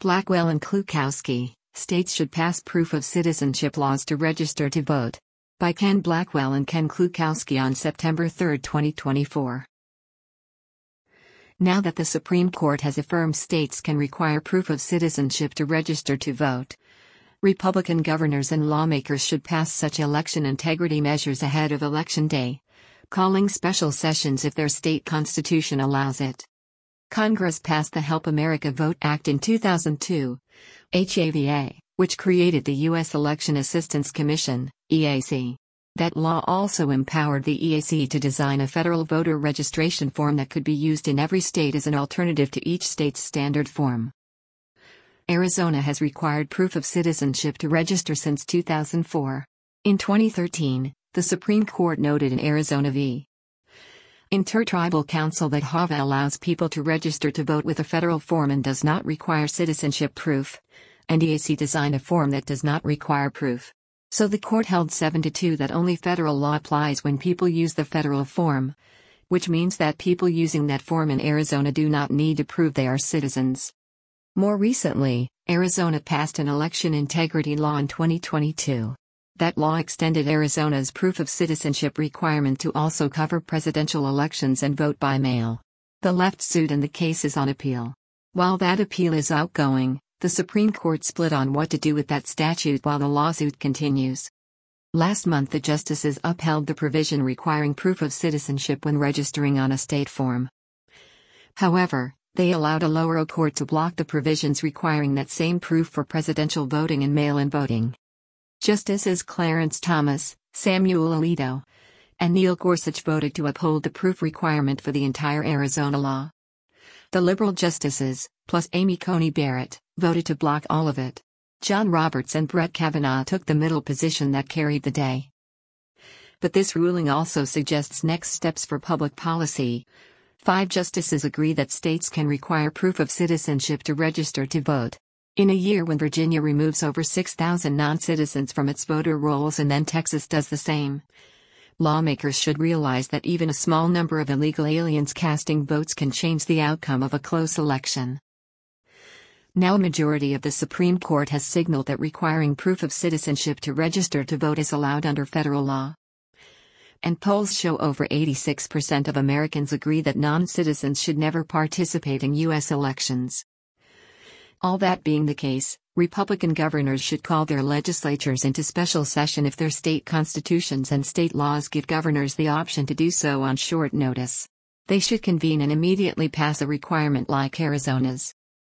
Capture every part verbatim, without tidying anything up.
Blackwell and Klukowski, states should pass proof of citizenship laws to register to vote. By Ken Blackwell and Ken Klukowski on September third, twenty twenty-four. Now that the Supreme Court has affirmed states can require proof of citizenship to register to vote, Republican governors and lawmakers should pass such election integrity measures ahead of Election Day, calling special sessions if their state constitution allows it. Congress passed the Help America Vote Act in two thousand two, H A V A, which created the U S Election Assistance Commission, E A C. That law also empowered the E A C to design a federal voter registration form that could be used in every state as an alternative to each state's standard form. Arizona has required proof of citizenship to register since two thousand four. In twenty thirteen, the Supreme Court noted in Arizona v. Intertribal Council that H A V A allows people to register to vote with a federal form and does not require citizenship proof, and E A C designed a form that does not require proof. So the court held seven to two that only federal law applies when people use the federal form, which means that people using that form in Arizona do not need to prove they are citizens. More recently, Arizona passed an election integrity law in twenty twenty-two. That law extended Arizona's proof of citizenship requirement to also cover presidential elections and vote by mail. The left sued and the case is on appeal. While that appeal is outgoing, the Supreme Court split on what to do with that statute while the lawsuit continues. Last month, the justices upheld the provision requiring proof of citizenship when registering on a state form. However, they allowed a lower court to block the provisions requiring that same proof for presidential voting and mail-in voting. Justices Clarence Thomas, Samuel Alito, and Neil Gorsuch voted to uphold the proof requirement for the entire Arizona law. The liberal justices, plus Amy Coney Barrett, voted to block all of it. John Roberts and Brett Kavanaugh took the middle position that carried the day. But this ruling also suggests next steps for public policy. Five justices agree that states can require proof of citizenship to register to vote. In a year when Virginia removes over six thousand non-citizens from its voter rolls and then Texas does the same, lawmakers should realize that even a small number of illegal aliens casting votes can change the outcome of a close election. Now a majority of the Supreme Court has signaled that requiring proof of citizenship to register to vote is allowed under federal law. And polls show over eighty-six percent of Americans agree that non-citizens should never participate in U S elections. All that being the case, Republican governors should call their legislatures into special session if their state constitutions and state laws give governors the option to do so on short notice. They should convene and immediately pass a requirement like Arizona's.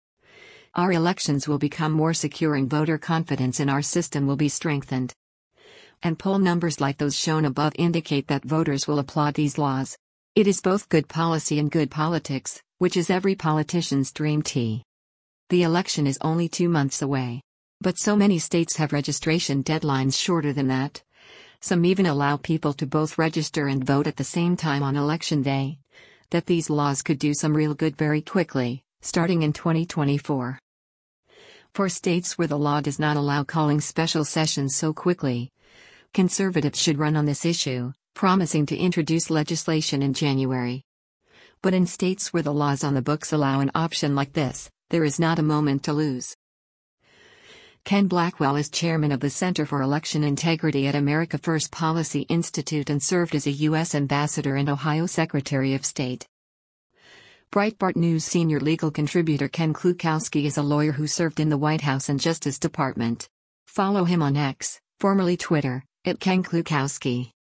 Our elections will become more secure and voter confidence in our system will be strengthened. And poll numbers like those shown above indicate that voters will applaud these laws. It is both good policy and good politics, which is every politician's dream tea. The election is only two months away. But so many states have registration deadlines shorter than that. Some even allow people to both register and vote at the same time on election day. That these laws could do some real good very quickly, starting in twenty twenty-four. For states where the law does not allow calling special sessions so quickly, conservatives should run on this issue, promising to introduce legislation in January. But in states where the laws on the books allow an option like this, there is not a moment to lose. Ken Blackwell is chairman of the Center for Election Integrity at America First Policy Institute and served as a U S ambassador and Ohio Secretary of State. Breitbart News senior legal contributor Ken Klukowski is a lawyer who served in the White House and Justice Department. Follow him on X, formerly Twitter, at Ken Klukowski.